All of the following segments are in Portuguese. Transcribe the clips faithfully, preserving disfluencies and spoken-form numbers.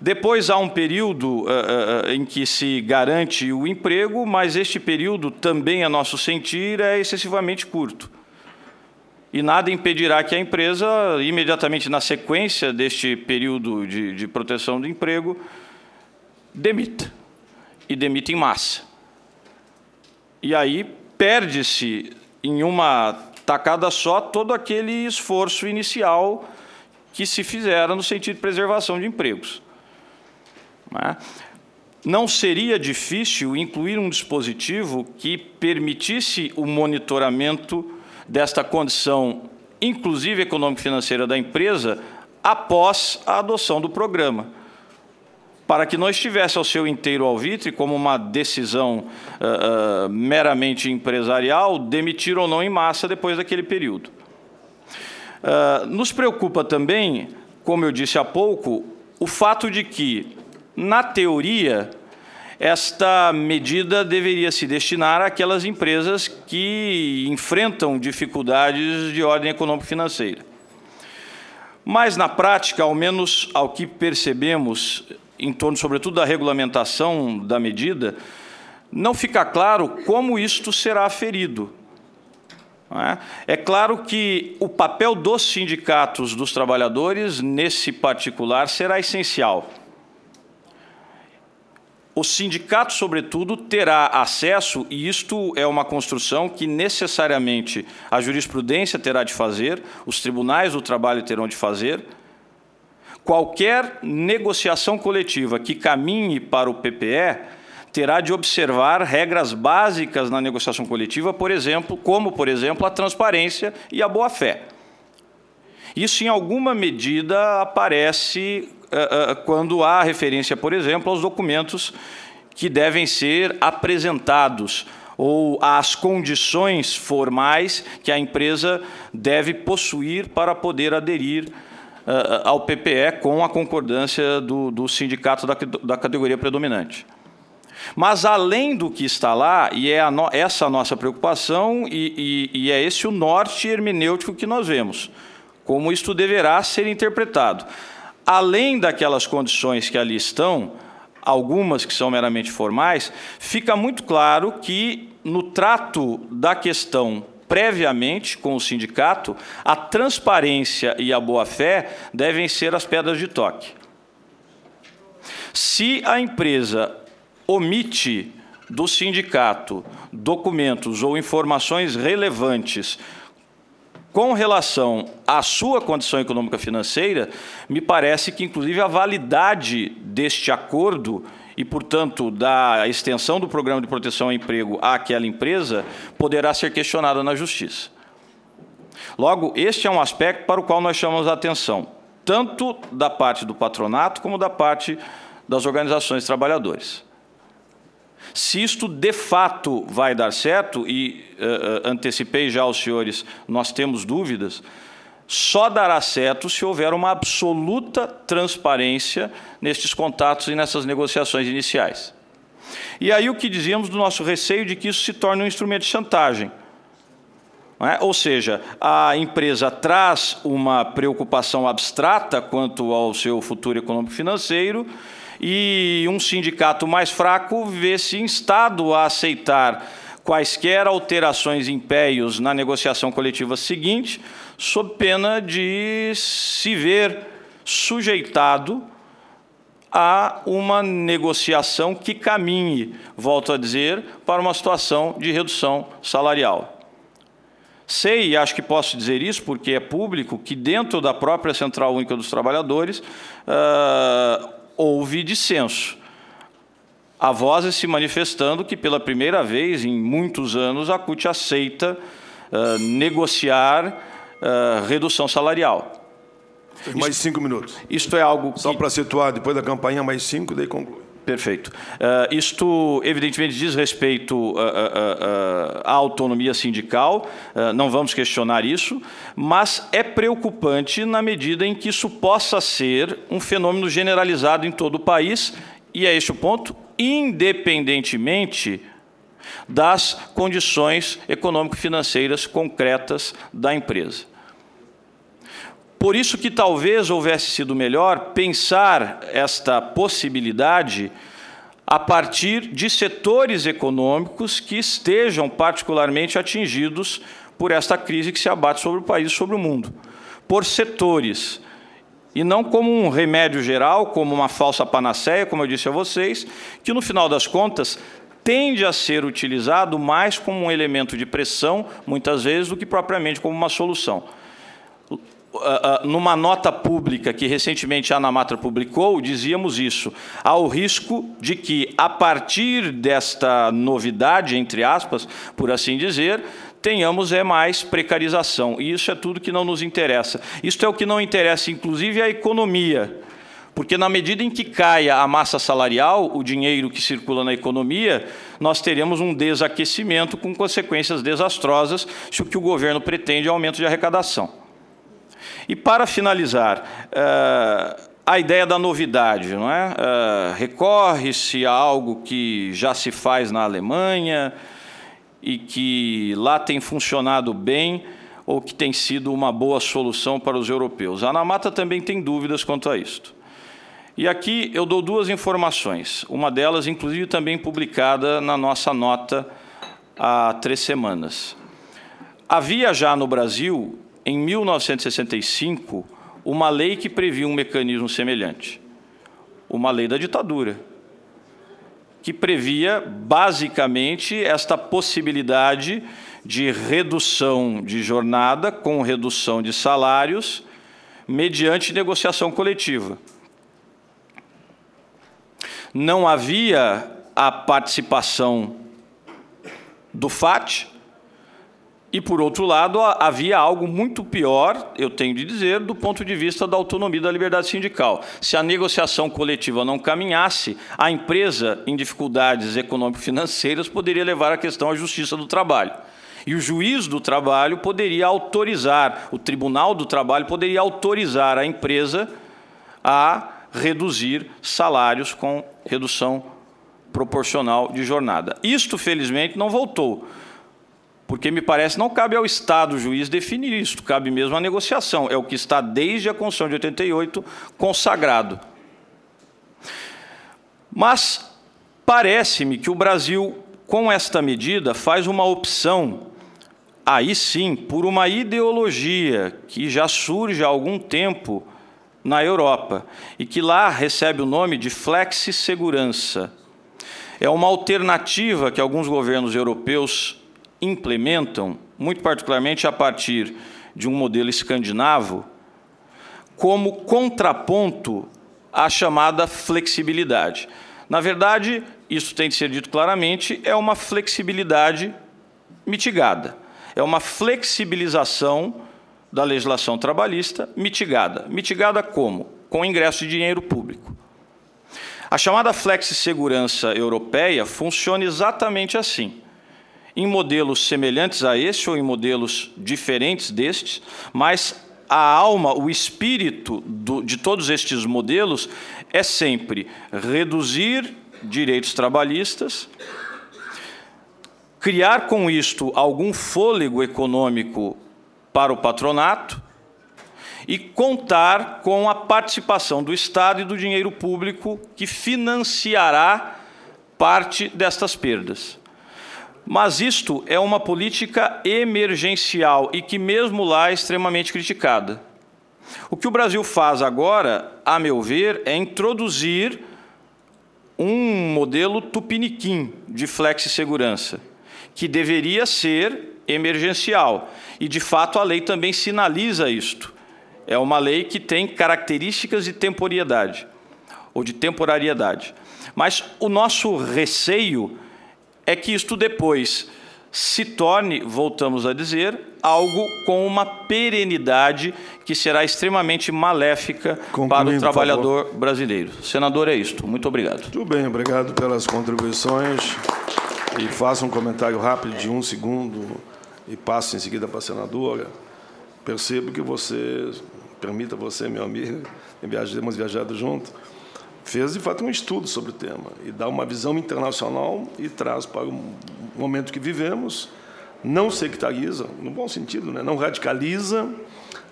Depois há um período uh, uh, em que se garante o emprego, mas este período também, a nosso sentir, é excessivamente curto. E nada impedirá que a empresa, imediatamente na sequência deste período de, de proteção do emprego, demita. E demita em massa. E aí perde-se em uma tacada só todo aquele esforço inicial que se fizera no sentido de preservação de empregos. Não seria difícil incluir um dispositivo que permitisse o monitoramento desta condição, inclusive econômico-financeira da empresa, após a adoção do programa, para que não estivesse ao seu inteiro alvitre, como uma decisão uh, uh, meramente empresarial, demitir ou não em massa depois daquele período. Uh, nos preocupa também, como eu disse há pouco, o fato de que, na teoria, esta medida deveria se destinar àquelas empresas que enfrentam dificuldades de ordem econômico-financeira. Mas, na prática, ao menos ao que percebemos, em torno, sobretudo, da regulamentação da medida, não fica claro como isto será aferido. É claro que o papel dos sindicatos dos trabalhadores, nesse particular, será essencial. O sindicato, sobretudo, terá acesso, e isto é uma construção que necessariamente a jurisprudência terá de fazer, os tribunais do trabalho terão de fazer. Qualquer negociação coletiva que caminhe para o P P E terá de observar regras básicas na negociação coletiva, por exemplo, como, por exemplo, a transparência e a boa-fé. Isso, em alguma medida, aparece uh, uh, quando há referência, por exemplo, aos documentos que devem ser apresentados ou às condições formais que a empresa deve possuir para poder aderir uh, ao P P E com a concordância do, do sindicato da, da categoria predominante. Mas, além do que está lá, e é a no, essa a nossa preocupação, e, e, e é esse o norte hermenêutico que nós vemos, como isto deverá ser interpretado. Além daquelas condições que ali estão, algumas que são meramente formais, fica muito claro que, no trato da questão previamente com o sindicato, a transparência e a boa-fé devem ser as pedras de toque. Se a empresa omite do sindicato documentos ou informações relevantes com relação à sua condição econômica financeira, me parece que, inclusive, a validade deste acordo e, portanto, da extensão do programa de proteção ao emprego àquela empresa poderá ser questionada na Justiça. Logo, este é um aspecto para o qual nós chamamos a atenção, tanto da parte do patronato como da parte das organizações de trabalhadores. Se isto, de fato, vai dar certo, e uh, antecipei já aos senhores, nós temos dúvidas, só dará certo se houver uma absoluta transparência nestes contatos e nessas negociações iniciais. E aí o que dizíamos do nosso receio de que isso se torne um instrumento de chantagem. Não é? Ou seja, a empresa traz uma preocupação abstrata quanto ao seu futuro econômico-financeiro, e um sindicato mais fraco vê-se instado a aceitar quaisquer alterações e empenhos na negociação coletiva seguinte, sob pena de se ver sujeitado a uma negociação que caminhe, volto a dizer, para uma situação de redução salarial. Sei, e acho que posso dizer isso porque é público, que dentro da própria Central Única dos Trabalhadores, uh, houve dissenso. Há vozes se manifestando que, pela primeira vez em muitos anos, a C U T aceita uh, negociar uh, redução salarial. Mais isto, cinco minutos. Isto é algo que... Só para situar, depois da campanha, mais cinco, daí conclui. Perfeito. Uh, isto, evidentemente, diz respeito uh, uh, uh, à autonomia sindical, uh, não vamos questionar isso, mas é preocupante na medida em que isso possa ser um fenômeno generalizado em todo o país, e é este o ponto, independentemente das condições econômico-financeiras concretas da empresa. Por isso que talvez houvesse sido melhor pensar esta possibilidade a partir de setores econômicos que estejam particularmente atingidos por esta crise que se abate sobre o país e sobre o mundo. Por setores, e não como um remédio geral, como uma falsa panaceia, como eu disse a vocês, que, no final das contas, tende a ser utilizado mais como um elemento de pressão, muitas vezes, do que propriamente como uma solução. Numa nota pública que recentemente a Anamatra publicou, dizíamos isso. Há o risco de que, a partir desta novidade, entre aspas, por assim dizer, tenhamos é mais precarização. E isso é tudo que não nos interessa. Isso é o que não interessa, inclusive, à economia. Porque, na medida em que caia a massa salarial, o dinheiro que circula na economia, nós teremos um desaquecimento com consequências desastrosas se o que o governo pretende é aumento de arrecadação. E, para finalizar, uh, a ideia da novidade, não é? Uh, recorre-se a algo que já se faz na Alemanha e que lá tem funcionado bem ou que tem sido uma boa solução para os europeus. A Anamatra também tem dúvidas quanto a isto. E aqui eu dou duas informações, uma delas, inclusive, também publicada na nossa nota há três semanas. Havia já no Brasil, em mil novecentos e sessenta e cinco, uma lei que previa um mecanismo semelhante, uma lei da ditadura, que previa, basicamente, esta possibilidade de redução de jornada com redução de salários mediante negociação coletiva. Não havia a participação do F A T, e, por outro lado, havia algo muito pior, eu tenho de dizer, do ponto de vista da autonomia e da liberdade sindical. Se a negociação coletiva não caminhasse, a empresa, em dificuldades econômico-financeiras, poderia levar a questão à Justiça do Trabalho. E o juiz do trabalho poderia autorizar, o Tribunal do Trabalho poderia autorizar a empresa a reduzir salários com redução proporcional de jornada. Isto, felizmente, não voltou. Porque, me parece, não cabe ao Estado, o juiz, definir isso, cabe mesmo à negociação. É o que está, desde a Constituição de oitenta e oito, consagrado. Mas parece-me que o Brasil, com esta medida, faz uma opção, aí sim, por uma ideologia que já surge há algum tempo na Europa e que lá recebe o nome de flexi-segurança. É uma alternativa que alguns governos europeus implementam, muito particularmente a partir de um modelo escandinavo, como contraponto à chamada flexibilidade. Na verdade, isso tem de ser dito claramente, é uma flexibilidade mitigada. É uma flexibilização da legislação trabalhista mitigada. Mitigada como? Com ingresso de dinheiro público. A chamada flexi-segurança europeia funciona exatamente assim. Em modelos semelhantes a este ou em modelos diferentes destes, mas a alma, o espírito do, de todos estes modelos é sempre reduzir direitos trabalhistas, criar com isto algum fôlego econômico para o patronato e contar com a participação do Estado e do dinheiro público que financiará parte destas perdas. Mas isto é uma política emergencial e que, mesmo lá, é extremamente criticada. O que o Brasil faz agora, a meu ver, é introduzir um modelo tupiniquim de flexi-segurança, que deveria ser emergencial. E, de fato, a lei também sinaliza isto. É uma lei que tem características de temporariedade, ou de temporariedade. Mas o nosso receio é que isto depois se torne, voltamos a dizer, algo com uma perenidade que será extremamente maléfica para o trabalhador brasileiro. Senador, é isto. Muito obrigado. Tudo bem, obrigado pelas contribuições. E faça um comentário rápido de um segundo e passe em seguida para a senadora. Percebo que você, permita você, meu amigo, temos viajado junto, fez, de fato, um estudo sobre o tema e dá uma visão internacional e traz para o momento que vivemos, não sectariza, no bom sentido, né? Não radicaliza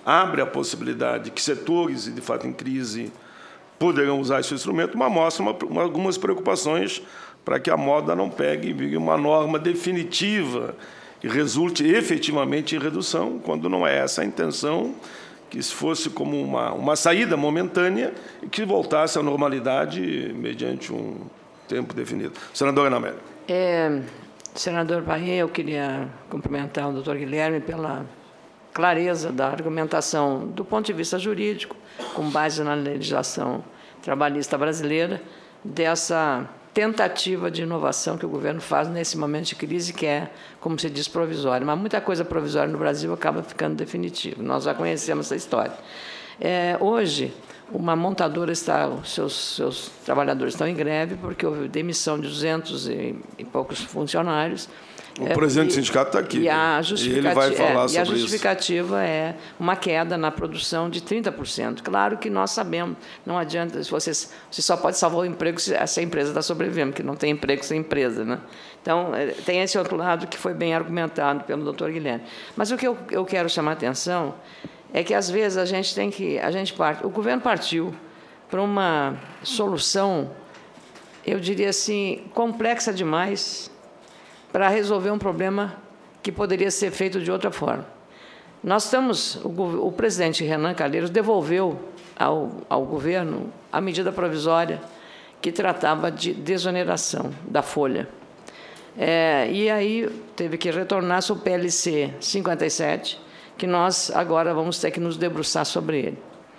abre a possibilidade que setores, de fato, em crise, poderão usar esse instrumento, mas mostra uma, uma, algumas preocupações para que a moda não pegue e vire uma norma definitiva e resulte efetivamente em redução, quando não é essa a intenção, que se fosse como uma, uma saída momentânea e que voltasse à normalidade mediante um tempo definido. Senadora Ana Amélia. É, senador Paim, eu queria cumprimentar o doutor Guilherme pela clareza da argumentação do ponto de vista jurídico, com base na legislação trabalhista brasileira, dessa tentativa de inovação que o governo faz nesse momento de crise, que é, como se diz, provisória. Mas muita coisa provisória no Brasil acaba ficando definitiva. Nós já conhecemos essa história. É, hoje, uma montadora está, os seus, seus trabalhadores estão em greve porque houve demissão de duzentos e, e poucos funcionários. O presidente do sindicato está aqui. E, a e ele vai falar é, sobre e a isso. justificativa é uma queda na produção de trinta por cento. Claro que nós sabemos, não adianta, vocês, você só pode salvar o emprego se essa empresa está sobrevivendo, porque não tem emprego sem empresa, né? Então, tem esse outro lado que foi bem argumentado pelo doutor Guilherme. Mas o que eu, eu quero chamar a atenção é que, às vezes, a gente tem que... A gente parte, o governo partiu para uma solução, eu diria assim, complexa demais, para resolver um problema que poderia ser feito de outra forma. Nós estamos, o, o presidente Renan Calheiros devolveu ao, ao governo a medida provisória que tratava de desoneração da folha. É, e aí teve que retornar o P L C cinquenta e sete, que nós agora vamos ter que nos debruçar sobre ele.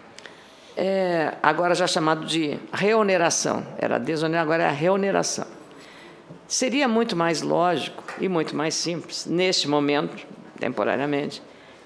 É, agora já chamado de reoneração, era desoneração, agora é a reoneração. Seria muito mais lógico e muito mais simples, neste momento, temporariamente,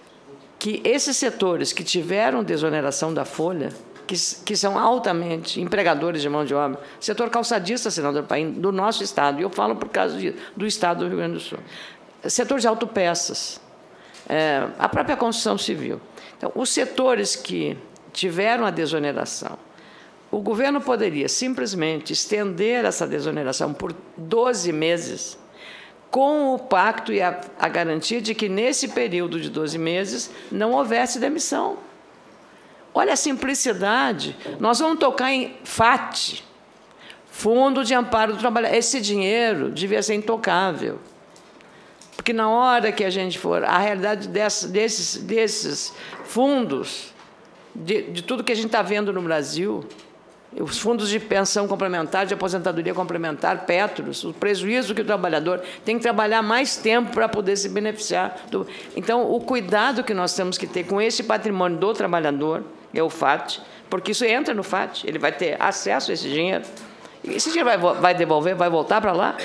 que esses setores que tiveram desoneração da folha, que, que são altamente empregadores de mão de obra, setor calçadista, senador Paim, do nosso Estado, e eu falo por causa de, do Estado do Rio Grande do Sul, setor de autopeças, é, a própria construção civil. Então, os setores que tiveram a desoneração, o governo poderia simplesmente estender essa desoneração por doze meses, com o pacto e a, a garantia de que, nesse período de doze meses, não houvesse demissão. Olha a simplicidade. Nós vamos tocar em F A T, Fundo de Amparo do Trabalhador. Esse dinheiro devia ser intocável. Porque, na hora que a gente for, a realidade desses, desses, desses fundos, de, de tudo que a gente está vendo no Brasil, os fundos de pensão complementar, de aposentadoria complementar, Petros, o prejuízo que o trabalhador tem que trabalhar mais tempo para poder se beneficiar. Do... Então, o cuidado que nós temos que ter com esse patrimônio do trabalhador, é o F A T, porque isso entra no F A T, ele vai ter acesso a esse dinheiro. E esse dinheiro vai, vai devolver, vai voltar para lá?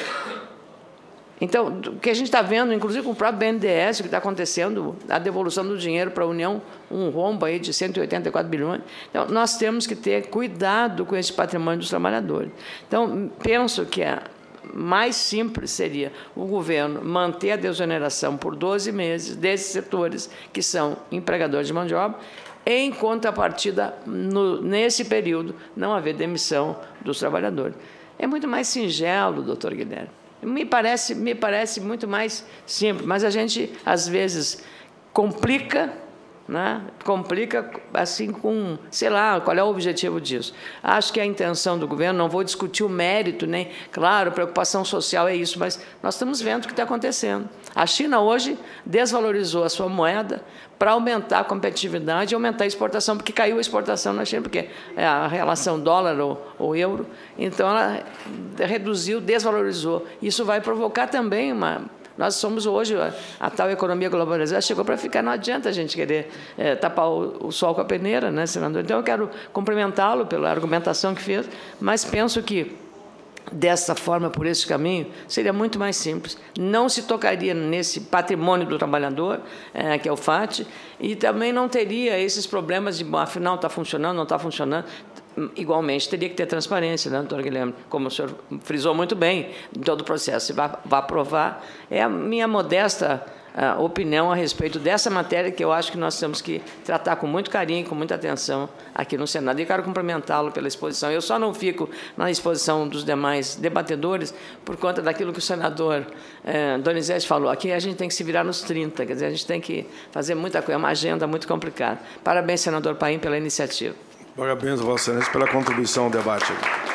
Então, o que a gente está vendo, inclusive com o próprio B N D E S, o que está acontecendo, a devolução do dinheiro para a União, um rombo aí de cento e oitenta e quatro bilhões. Então, nós temos que ter cuidado com esse patrimônio dos trabalhadores. Então, penso que a mais simples seria o governo manter a desoneração por doze meses desses setores que são empregadores de mão de obra, em contrapartida, no, nesse período, não haver demissão dos trabalhadores. É muito mais singelo, doutor Guilherme. Me parece, me parece muito mais simples, mas a gente, às vezes, complica, né? complica assim com, sei lá, qual é o objetivo disso. Acho que a intenção do governo, não vou discutir o mérito, nem, claro, preocupação social é isso, mas nós estamos vendo o que está acontecendo. A China hoje desvalorizou a sua moeda para aumentar a competitividade e aumentar a exportação, porque caiu a exportação na China, porque é a relação dólar ou, ou euro, então ela reduziu, desvalorizou. Isso vai provocar também uma... Nós somos hoje, a, a tal economia globalizada chegou para ficar, não adianta a gente querer é, tapar o, o sol com a peneira, né, senador? Então, eu quero cumprimentá-lo pela argumentação que fez, mas penso que, dessa forma, por esse caminho, seria muito mais simples. Não se tocaria nesse patrimônio do trabalhador, é, que é o F A T, e também não teria esses problemas de, bom, afinal, está funcionando, não está funcionando. Igualmente, teria que ter transparência, né, doutor Guilherme? Como o senhor frisou muito bem, em todo o processo. Se vai, vai aprovar, é a minha modesta uh, opinião a respeito dessa matéria, que eu acho que nós temos que tratar com muito carinho, com muita atenção aqui no Senado. E quero cumprimentá-lo pela exposição. Eu só não fico na exposição dos demais debatedores por conta daquilo que o senador eh, Donizete falou. Aqui a gente tem que se virar nos trinta, quer dizer, a gente tem que fazer muita coisa, é uma agenda muito complicada. Parabéns, senador Paim, pela iniciativa. Parabéns, Vossa Excelência, pela contribuição ao debate.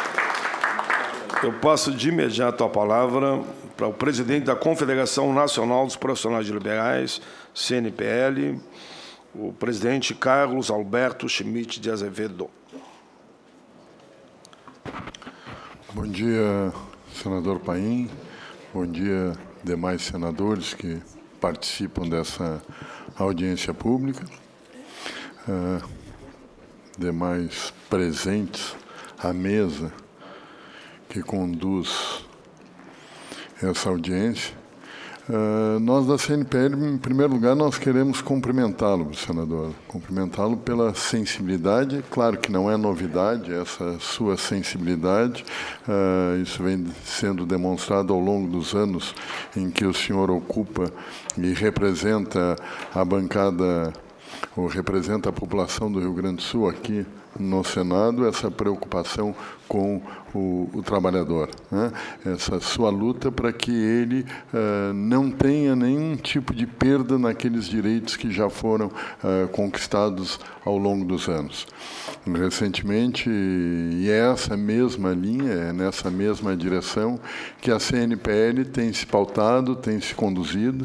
Eu passo de imediato a palavra para o presidente da Confederação Nacional dos Profissionais Liberais, C N P L, o presidente Carlos Alberto Schmidt de Azevedo. Bom dia, senador Paim. Bom dia, demais senadores que participam dessa audiência pública. Uh, demais presentes à mesa que conduz essa audiência. Uh, nós da C N P L, em primeiro lugar, nós queremos cumprimentá-lo, senador, cumprimentá-lo pela sensibilidade. Claro que não é novidade essa sua sensibilidade, uh, isso vem sendo demonstrado ao longo dos anos em que o senhor ocupa e representa a bancada, ou representa a população do Rio Grande do Sul aqui no Senado, essa preocupação com o, o trabalhador, né? Essa sua luta para que ele uh, não tenha nenhum tipo de perda naqueles direitos que já foram uh, conquistados ao longo dos anos. Recentemente, e é essa mesma linha, é nessa mesma direção que a C N P L tem se pautado, tem se conduzido,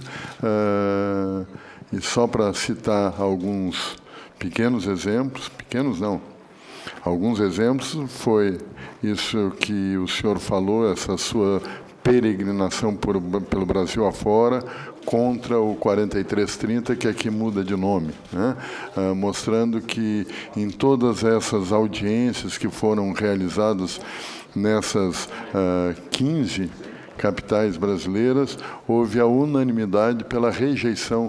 uh, e só para citar alguns pequenos exemplos, pequenos não, alguns exemplos, foi isso que o senhor falou, essa sua peregrinação por, pelo Brasil afora contra o quarenta e três trinta, que aqui muda de nome, né? Ah, mostrando que em todas essas audiências que foram realizadas nessas ah, quinze capitais brasileiras, houve a unanimidade pela rejeição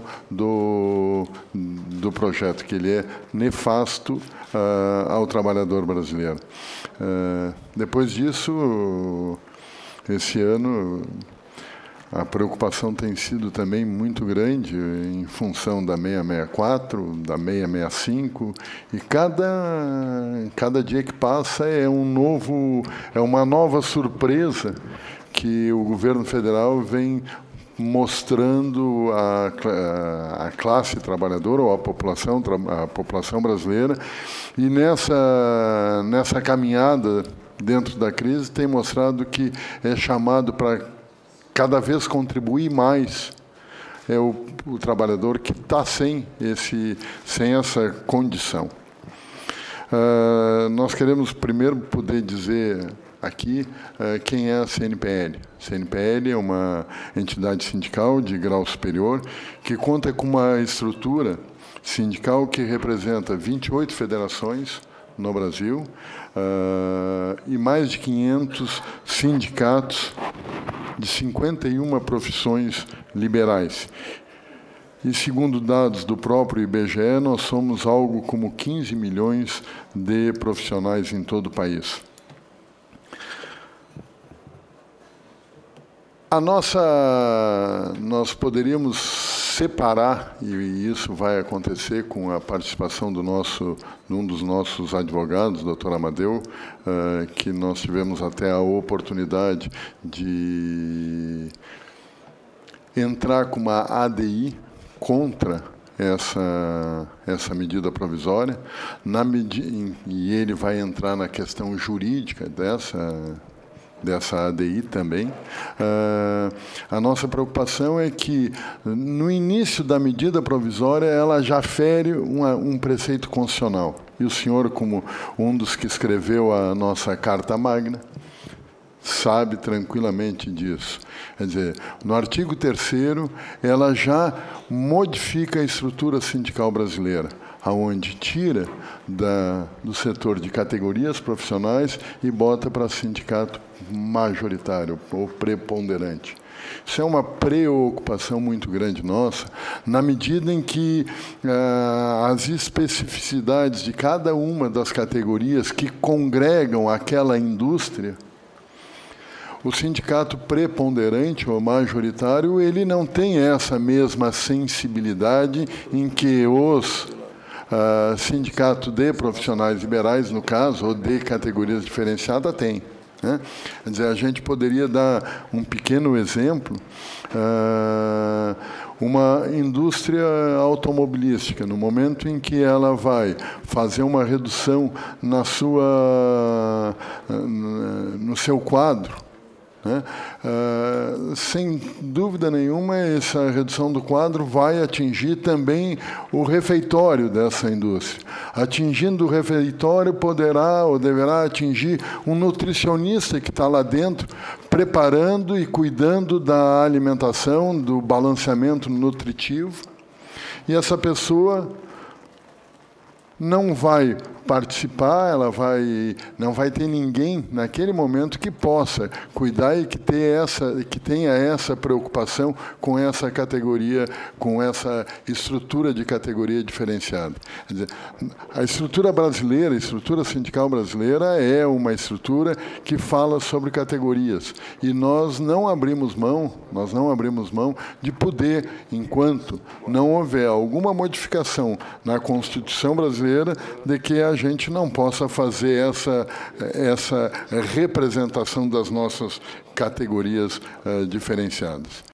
do, do projeto, que ele é nefasto uh, ao trabalhador brasileiro. Uh, depois disso, esse ano, a preocupação tem sido também muito grande em função da seiscentos e sessenta e quatro, da seiscentos e sessenta e cinco, e cada, cada dia que passa é um novo, é uma nova surpresa que o governo federal vem mostrando a, a classe trabalhadora ou a população, a população brasileira, e nessa, nessa caminhada dentro da crise tem mostrado que é chamado para cada vez contribuir mais é o, o trabalhador que está sem, esse, sem essa condição. Uh, nós queremos primeiro poder dizer aqui uh, quem é a C N P L. A C N P L é uma entidade sindical de grau superior que conta com uma estrutura sindical que representa vinte e oito federações no Brasil uh, e mais de quinhentos sindicatos de cinquenta e uma profissões liberais. E, segundo dados do próprio I B G E, nós somos algo como quinze milhões de profissionais em todo o país. A nossa, nós poderíamos separar, e isso vai acontecer com a participação do nosso, de um dos nossos advogados, doutor Amadeu, uh, que nós tivemos até a oportunidade de entrar com uma A D I contra essa, essa medida provisória, na medi- e ele vai entrar na questão jurídica dessa dessa A D I também. Uh, a nossa preocupação é que, no início da medida provisória, ela já fere uma, um preceito constitucional. E o senhor, como um dos que escreveu a nossa Carta Magna, sabe tranquilamente disso. Quer dizer, no artigo terceiro, ela já modifica a estrutura sindical brasileira, aonde tira da, do setor de categorias profissionais e bota para sindicato majoritário ou preponderante. Isso é uma preocupação muito grande nossa, na medida em que ah, as especificidades de cada uma das categorias que congregam aquela indústria, o sindicato preponderante ou majoritário, ele não tem essa mesma sensibilidade em que os uh, sindicatos de profissionais liberais, no caso, ou de categorias diferenciadas, têm. Né? Quer dizer, a gente poderia dar um pequeno exemplo, uh, uma indústria automobilística, no momento em que ela vai fazer uma redução na sua, no seu quadro, né? Uh, sem dúvida nenhuma, essa redução do quadro vai atingir também o refeitório dessa indústria. Atingindo o refeitório, poderá ou deverá atingir um nutricionista que está lá dentro, preparando e cuidando da alimentação, do balanceamento nutritivo. E essa pessoa não vai participar, ela vai, não vai ter ninguém naquele momento que possa cuidar e que, ter essa, que tenha essa preocupação com essa categoria, com essa estrutura de categoria diferenciada. Quer dizer, a estrutura brasileira, a estrutura sindical brasileira é uma estrutura que fala sobre categorias. E nós não abrimos mão, nós não abrimos mão de poder, enquanto não houver alguma modificação na Constituição brasileira, de que a gente não possa fazer essa, essa representação das nossas categorias uh, diferenciadas.